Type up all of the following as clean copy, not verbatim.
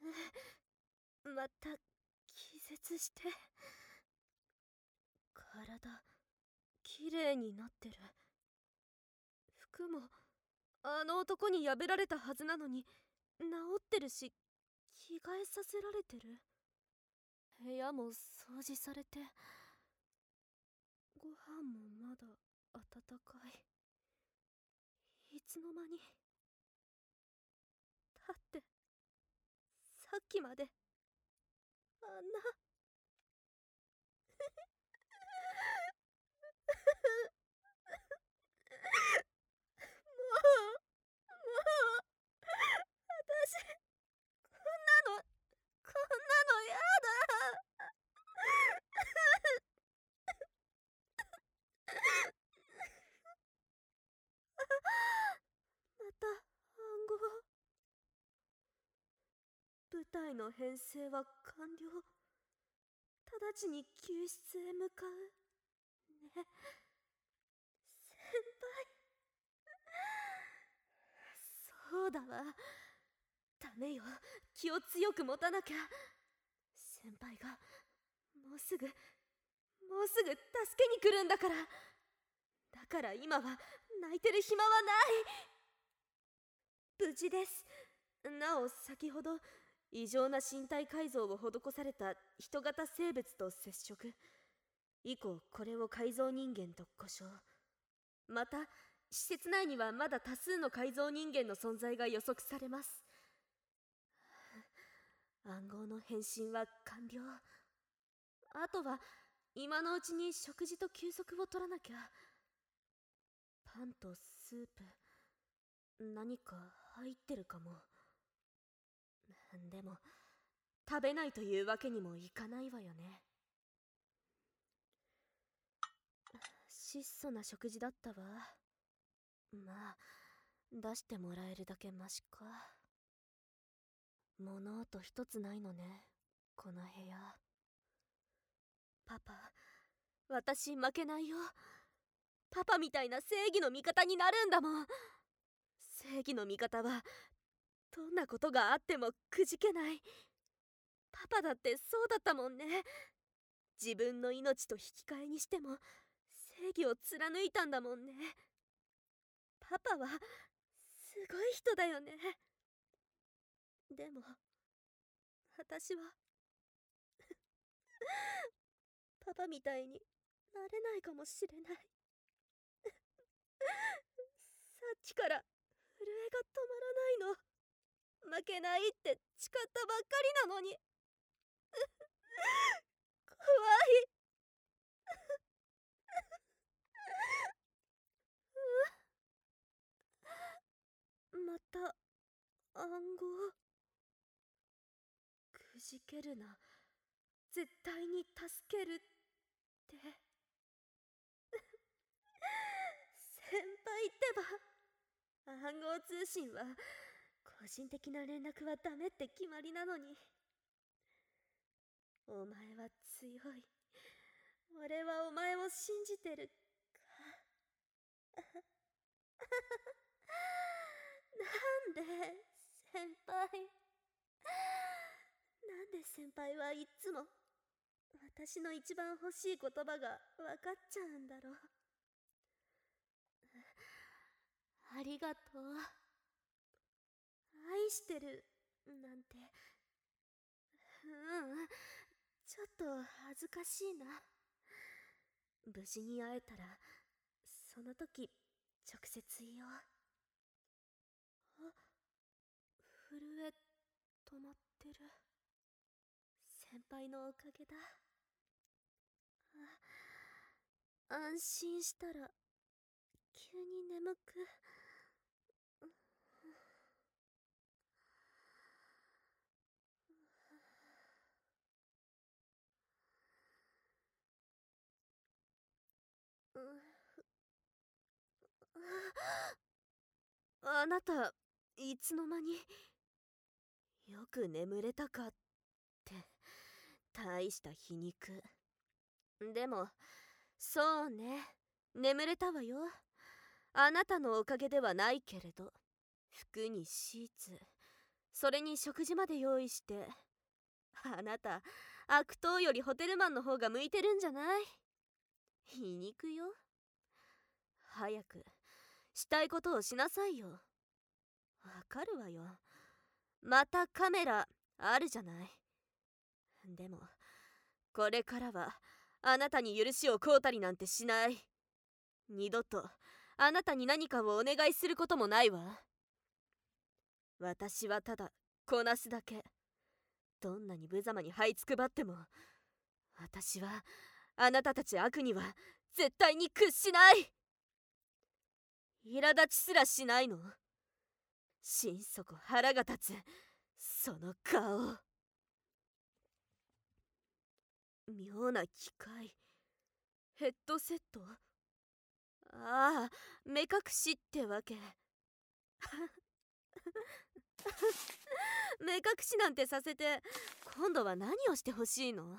また気絶して。体きれいになってる。服もあの男に破られたはずなのに治ってるし、着替えさせられてる。部屋も掃除されて、ご飯もまだ温かい。いつの間に。だってさっきまであんなもう私、こんなのやだ。また暗号。部隊の編成は完了。直ちに救出へ向かうね。先輩。そうだわ。ダメよ、気を強く持たなきゃ。先輩がもうすぐ助けに来るんだから。だから今は泣いてる暇はない。無事です。なお先ほど異常な身体改造を施された人型生物と接触。以降これを改造人間と呼称。また施設内にはまだ多数の改造人間の存在が予測されます。暗号の変身は完了。あとは今のうちに食事と休息を取らなきゃ。パンとスープ、何か入ってるかも。でも食べないというわけにもいかないわよね。質素な食事だったわ。まあ出してもらえるだけマシか。物音一つないのね、この部屋。パパ、私負けないよ。パパみたいな正義の味方になるんだもん。正義の味方はどんなことがあってもくじけない。パパだってそうだったもんね。自分の命と引き換えにしても正義を貫いたんだもんね。パパはすごい人だよね。でも私はパパみたいになれないかもしれない。さっきから震えが止まらないの。負けないって誓ったばっかりなのに。怖い。また暗号。くじけるな、絶対に助けるって先輩ってば。暗号通信は個人的な連絡はダメって決まりなのに。お前は強い。俺はお前を信じてるか。なんで先輩。なんで先輩はいっつも私の一番欲しい言葉が分かっちゃうんだろう。ありがとう。愛してるなんて。ちょっと恥ずかしいな。無事に会えたらその時直接言おう。あ、震え止まってる。先輩のおかげだ。安心したら急に眠く。あなたいつの間に。よく眠れたかって。大した皮肉。でもそうね、眠れたわよ。あなたのおかげではないけれど。服にシーツ、 それに食事まで用意して。あなた、悪党よりホテルマンの方が向いてるんじゃない？皮肉よ。早くしたいことをしなさいよ。わかるわよ。またカメラあるじゃない。でもこれからはあなたに許しを請うたりなんてしない。二度とあなたに何かをお願いすることもないわ。私はただこなすだけ。どんなに無様に這いつくばっても、私はあなたたち悪には絶対に屈しない。苛立ちすらしないの？心底腹が立つその顔。妙な機械、ヘッドセット。ああ、目隠しってわけ。目隠しなんてさせて今度は何をしてほしいの？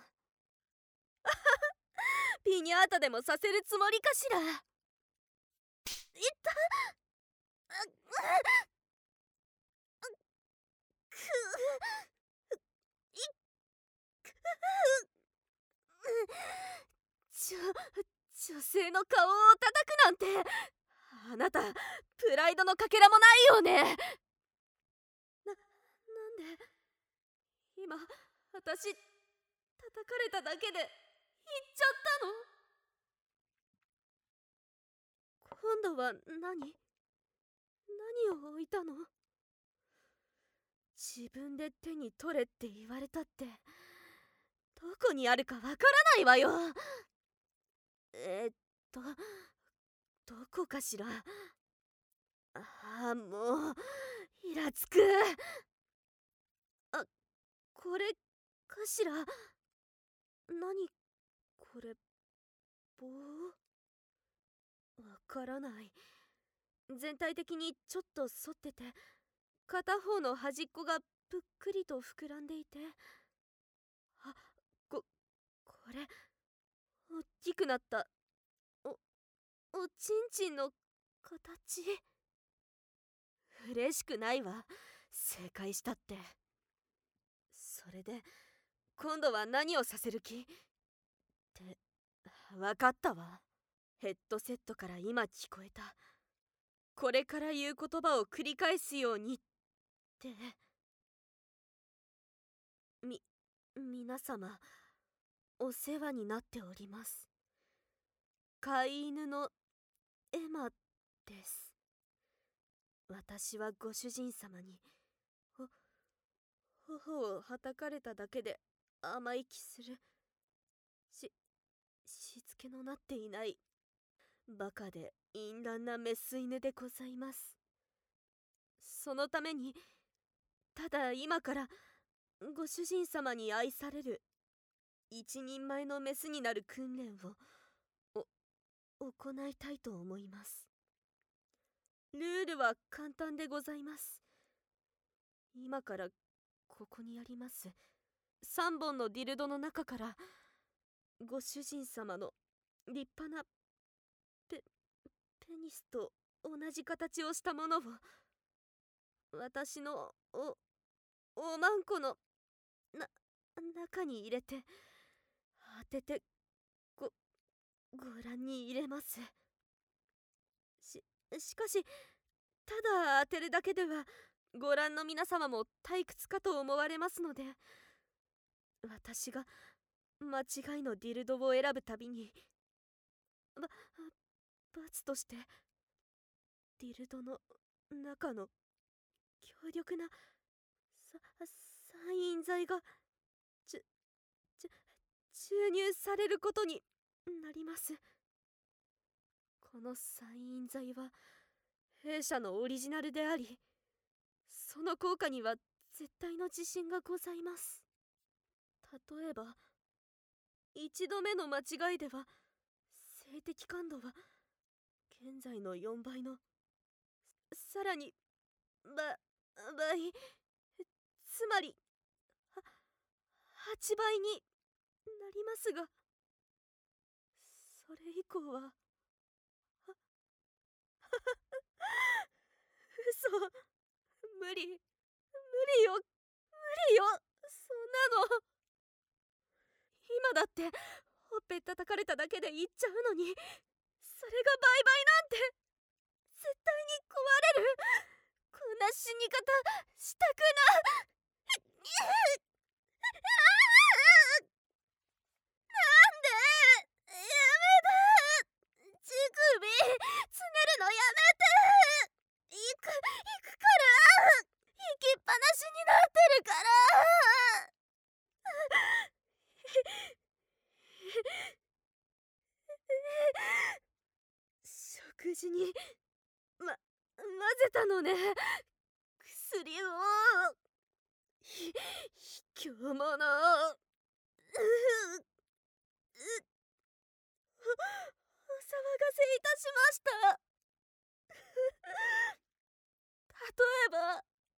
ピニャータでもさせるつもりかしら。いった女性の顔を叩くなんて、あなたプライドのかけらもないよね。なんで今私叩かれただけで言っちゃったの？今度は何を置いたの？自分で手に取れって言われたって、どこにあるかわからないわよ。どこかしら。ああ、もうイラつく。あ、これかしら。何これ、棒？わからない。全体的にちょっと反ってて、片方の端っこがぷっくりと膨らんでいて、あ、これおっきくなった。おちんちんの形。嬉しくないわ、正解したって。それで今度は何をさせる気って。わかったわ。ヘッドセットから今聞こえた、これから言う言葉を繰り返すようにって。皆様お世話になっております。飼い犬のエマです。私はご主人様に頬をはたかれただけで甘い気するしつけのなっていないバカで淫乱なメス犬でございます。そのためにただ今からご主人様に愛される一人前のメスになる訓練を行いたいと思います。ルールは簡単でございます。今からここにあります3本のディルドの中からご主人様の立派なペニスと同じ形をしたものを私のおまんこの中に入れて当ててご覧に入れます。しかしただ当てるだけではご覧の皆様も退屈かと思われますので、私が間違いのディルドを選ぶたびに罰としてディルドの中の強力な催淫剤が注入されることになります。この催淫剤は弊社のオリジナルであり、その効果には絶対の自信がございます。例えば1度目の間違いでは性的感度は現在の4倍のさらに倍、つまり8倍になりますが、それ以降は嘘、無理よ。 叩かれただけで言っちゃうのに、それがバイバイなんて絶対に壊れる。こんな死に方したくな。なんでやめて。乳首つねるのやめて。行くから行きっぱなしになってるから。食事に混ぜたのね、薬を。卑怯者。お騒がせいたしました。例えば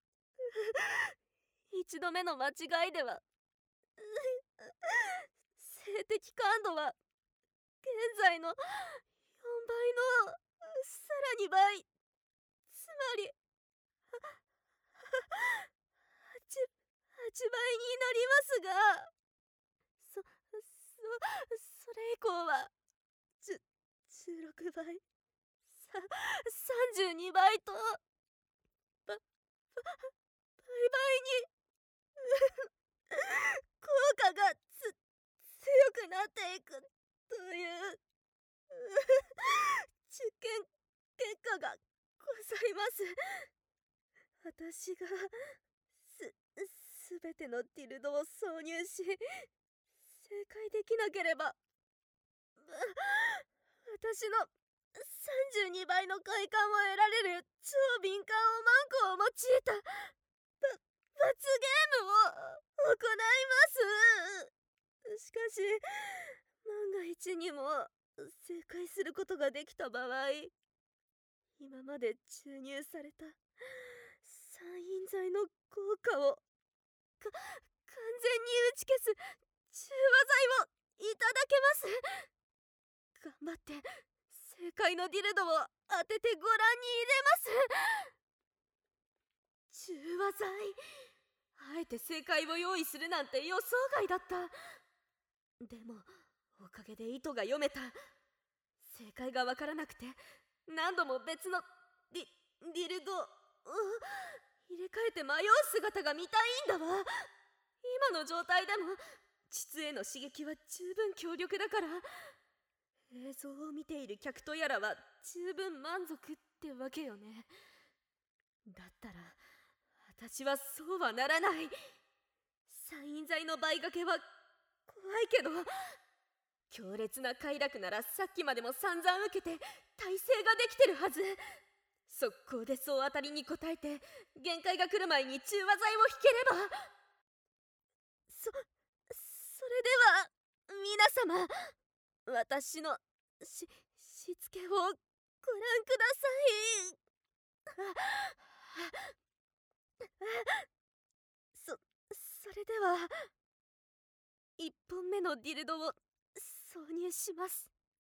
一度目の間違いでは性的感度は現在の4倍のさらに倍、つまり8倍になりますが、それ以降は16倍、32倍と倍に効果が強くなっていくという実験結果がございます。私がすべてのディルドを挿入し正解できなければ、私の32倍の快感を得られる超敏感おまんこを用いた罰ゲームを行います。しかし万が一にも正解することができた場合、今まで注入された散飲剤の効果を完全に打ち消す中和剤をいただけます。頑張って正解のディルドを当ててご覧に入れます。中和剤、あえて正解を用意するなんて予想外だった。でもおかげで意図が読めた。正解がわからなくて何度も別のディルドを入れ替えて迷う姿が見たいんだわ。今の状態でも膣への刺激は十分強力だから、映像を見ている客とやらは十分満足ってわけよね。だったら私はそうはならない。散飲剤の倍掛けは怖いけど、強烈な快楽ならさっきまでも散々受けて耐性ができてるはず。速攻で総当たりに応えて限界が来る前に中和剤を引ければ。それでは皆様、私のしつけをご覧ください。それでは1本目のディルドを挿入します。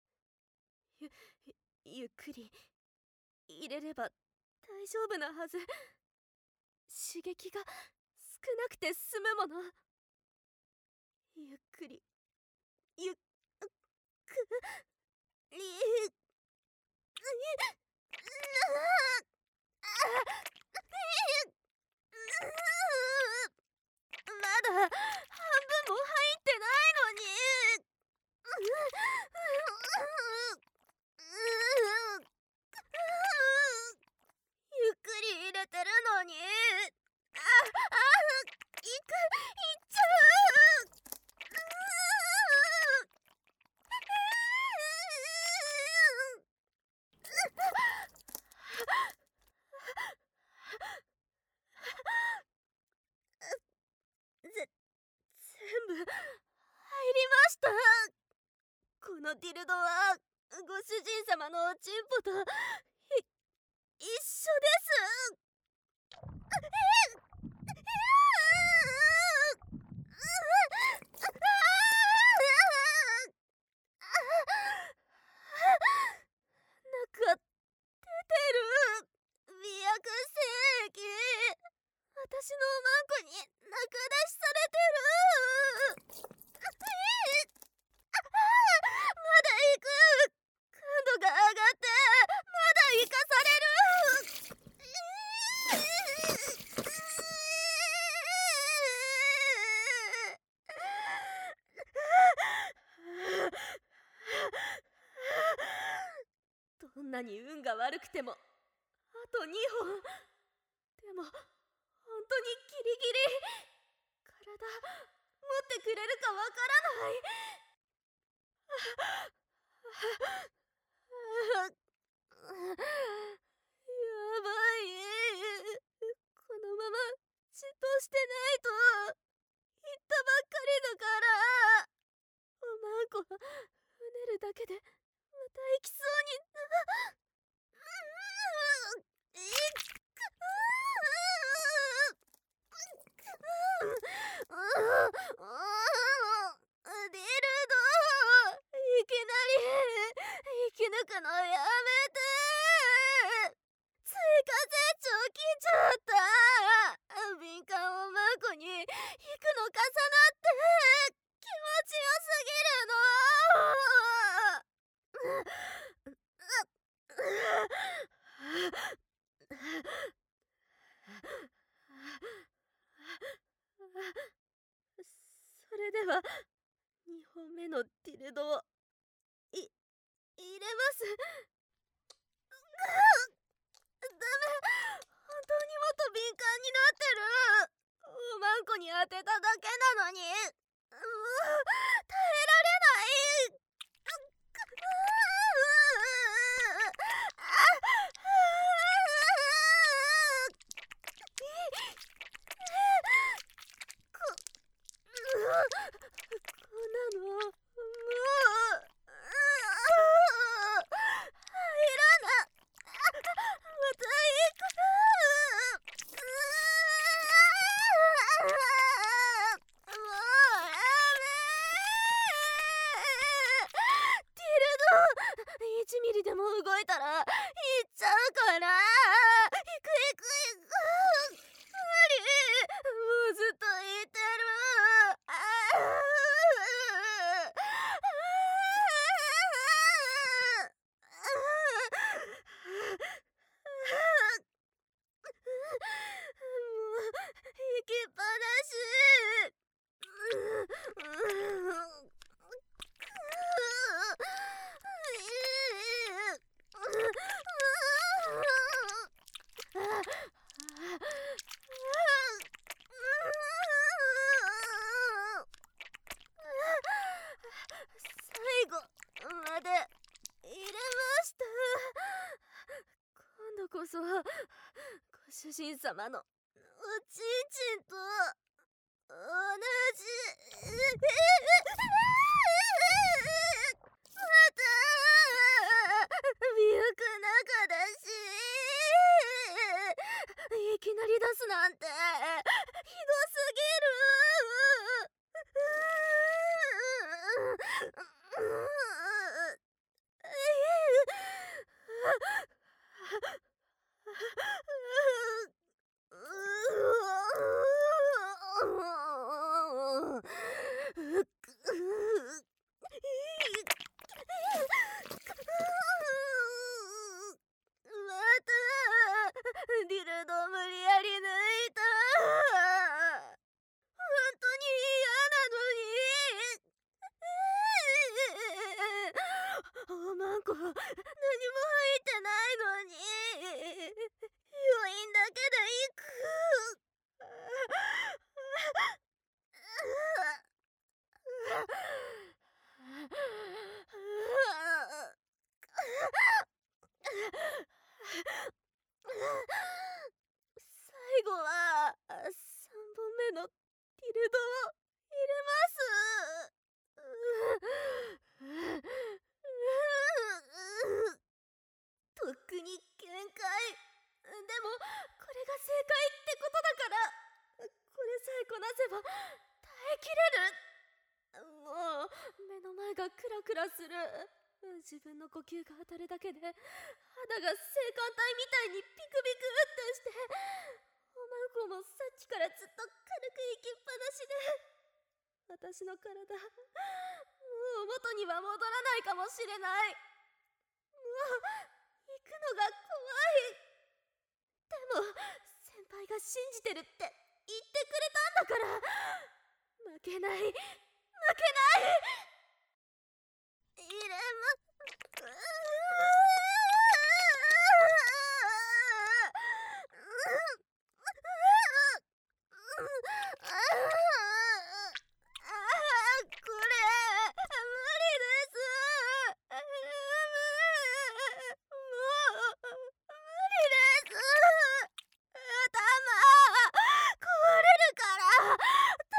ゆっくり入れれば大丈夫なはず。刺激が少なくて済むもの。ゆっくりゆっくりまだ半分も入ってないのに。ゆっくり入れてるのに。いっちゃう。全部入りました。このディルドはご主人様のおちんぽと一緒です。なんか出てる。媚薬精液。私のおまんこに中出しされてる。 く。感度が上がってまだ生かされる。どんなに運が悪くてもあと2本。でも本当にギリギリ。体持ってくれるかわからない。やばい。このままじっとしてないと。言ったばっかりだから。おまんこはうねるだけでまた行きそうにディルド、いきなり息抜くのやめて。追加成長来ちゃった。敏感おまんこに引くの重なって気持ちよすぎるの。それでは2本目のディルドを入れます。ダメ、本当にもっと敏感になってる。おまんこに当てただけなのにもう耐えられない。こんなのもう入らな。また行く。もうやめ。ティルド、1ミリでも動いたら行っちゃうから。行く行く行く。無理。もうずっと言ってる。行きっぱなし。最後まで入れました。今度こそご主人様のおちんちんと同じ。またミルク中だし。いきなり出すなんてひどすぎまたディルド無理やり抜いた。本当に嫌なのに。おまんこ何も入ってないのに余韻だけでいく。最後は3本目のティルドを入れます。とっくに限界。でもこれが正解ってことだから、これさえこなせば耐えきれる。もう目の前がクラクラする。自分の呼吸が当たるだけで肌が性感帯みたいにピクピクってして、おまんこもさっきからずっと軽く息っぱなしで、私の体もう元には戻らないかもしれない。もう行くのが怖い。でも先輩が信じてるって言ってくれたんだから、負けない負けない。イレム、これ無理です。もう無理です。頭壊れるから。ダ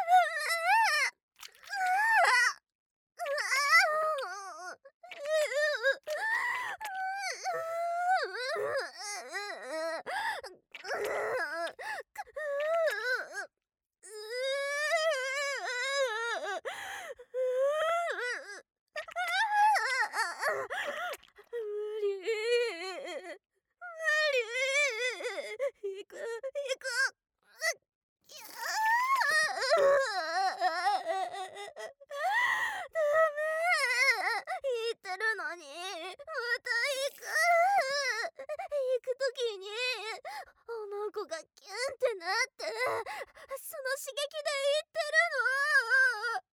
無理行く。ダメ、言ってるのにまた行く。行く時におまんこがキュンってなって、その刺激で言ってるの。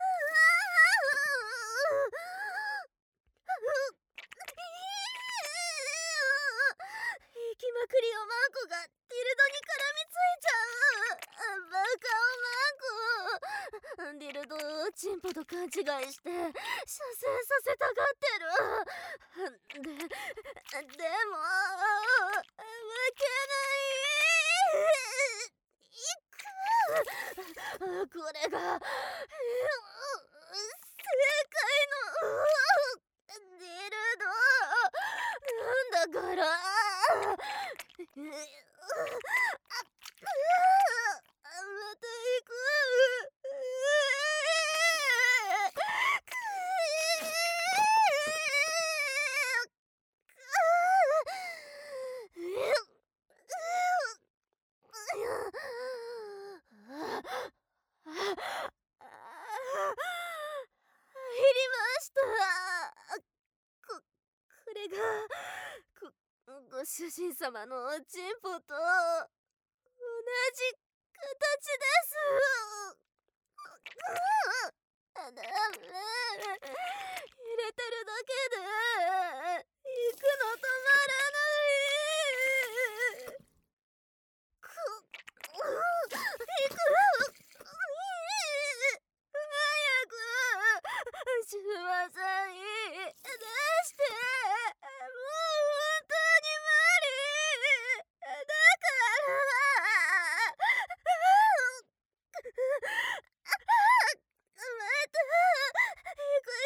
行きまくりおまんこがディルドに絡みついちゃう。バカおまんこ。ディルドをチンポと勘違いして射精させたがってる。でも負けない。これが正解のディルドなんだから。また行く。入りました。これがご主人様のおちんぽと同じ形です。ダメ、入れてるだけで行くの止まらない。行く。早くシュワさんに出して。もう本当に無理だから。また行く。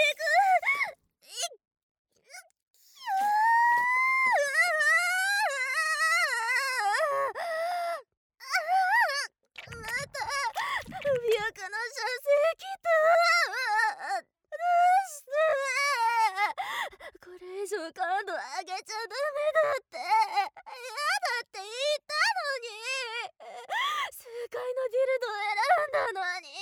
また脅かの射精きた。どうして。これ以上感度上げちゃダメだって。嫌だって言ったのに。正解のディルド選んだのに。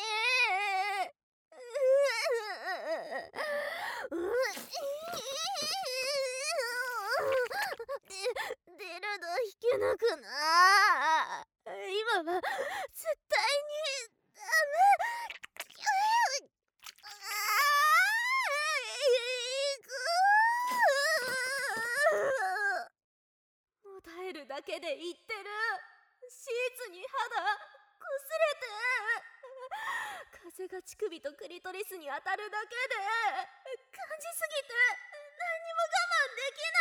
ディルド引き抜くな。今は絶対にダメ。もたえるだけで言ってる。シーツに肌こすれて、風が乳首とクリトリスに当たるだけで感じすぎて何にも我慢できない。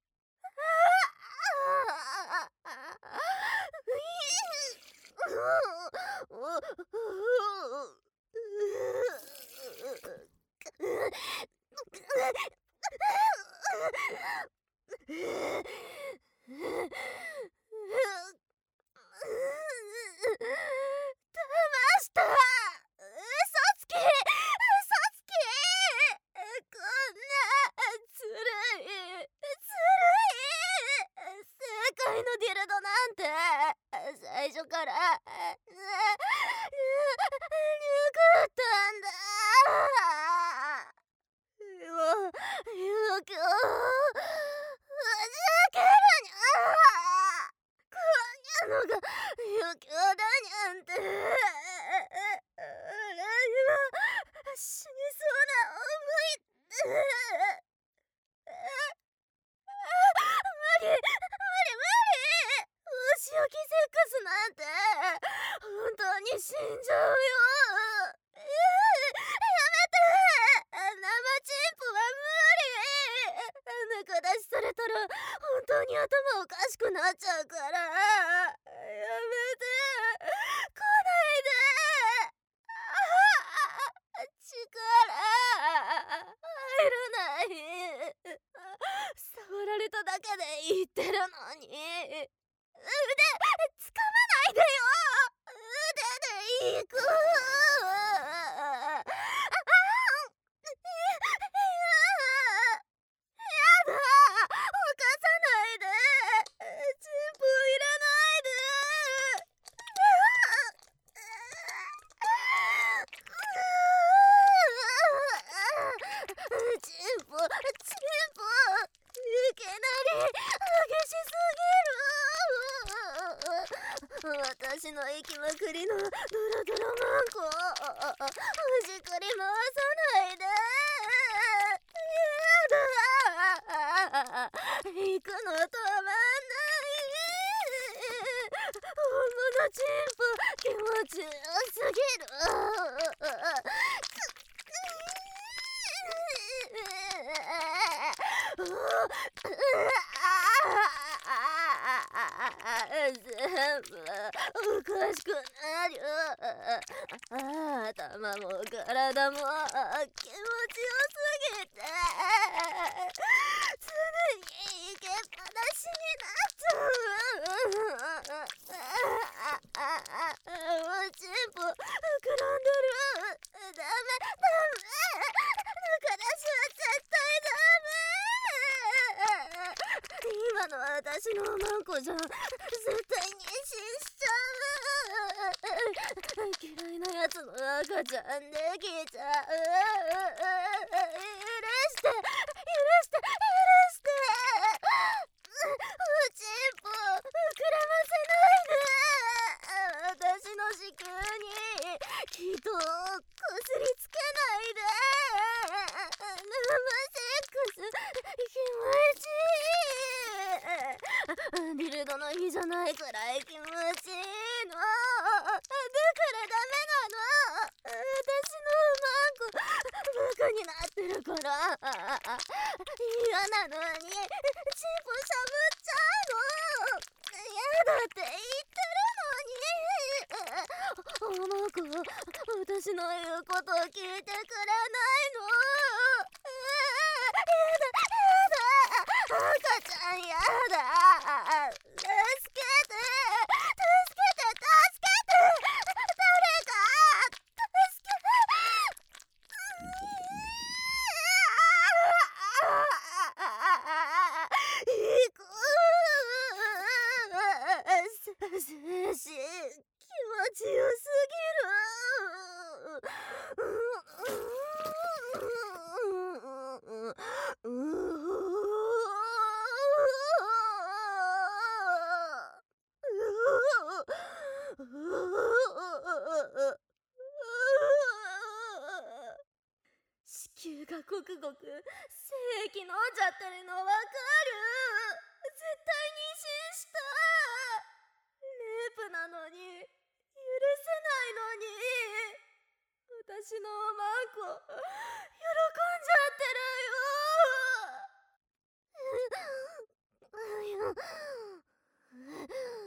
騙した。嘘つき。こんなずるい。正解のディルドなんて最初から抜かったんだ。もうよくふざけるにゃ。こんなのが余興だにゃんて。俺今死にそうな思いって無理無理無理。お仕置きセックスなんて本当に死んじゃうよ。やめて。生チンポは無理。抜か出しされたら本当に頭おかしくなっちゃうから、やめて。来ないで。力入らない。触られただけで言ってるのに。腕つかまないでよ。腕で行く。やだ、犯さないで。チンポ入れないで。チンポいきなり激しすぎる。私の息まくりのドロドロマンコほじくり回さないで。やだ、行くの止まんない。本物チンポ気持ちよすぎる。全部おかしくなる。頭も体も気持ちよすぎて常に行けっぱなしになっちゃう。もうチンポ膨らんでる。ダメ抜か出しは絶対ダメ。今の私のマンコじゃ絶対妊娠しちゃう。嫌いなやつの赤ちゃんできちゃう。許して許して許して。おちんぽ膨らませないで。私の子宮に人をこすりつけないで。生セックス気持ちいい。ビルドの日じゃないくらい気持ちいいの。だからダメなの。私のマンコバカになってるから。嫌なのにチンポしゃぶっちゃうの。嫌だって言ってるのに。マンコ私の言うことを聞いてくれないの。やだ赤ちゃんやだ。助けて助けて助けて。誰か助け行く。精子気持ちよすぎる。子宮がごくごく精液飲んじゃってるのわかる。絶対妊娠した。レイプなのに許せないのに。私のマンコ喜んじゃってるよ。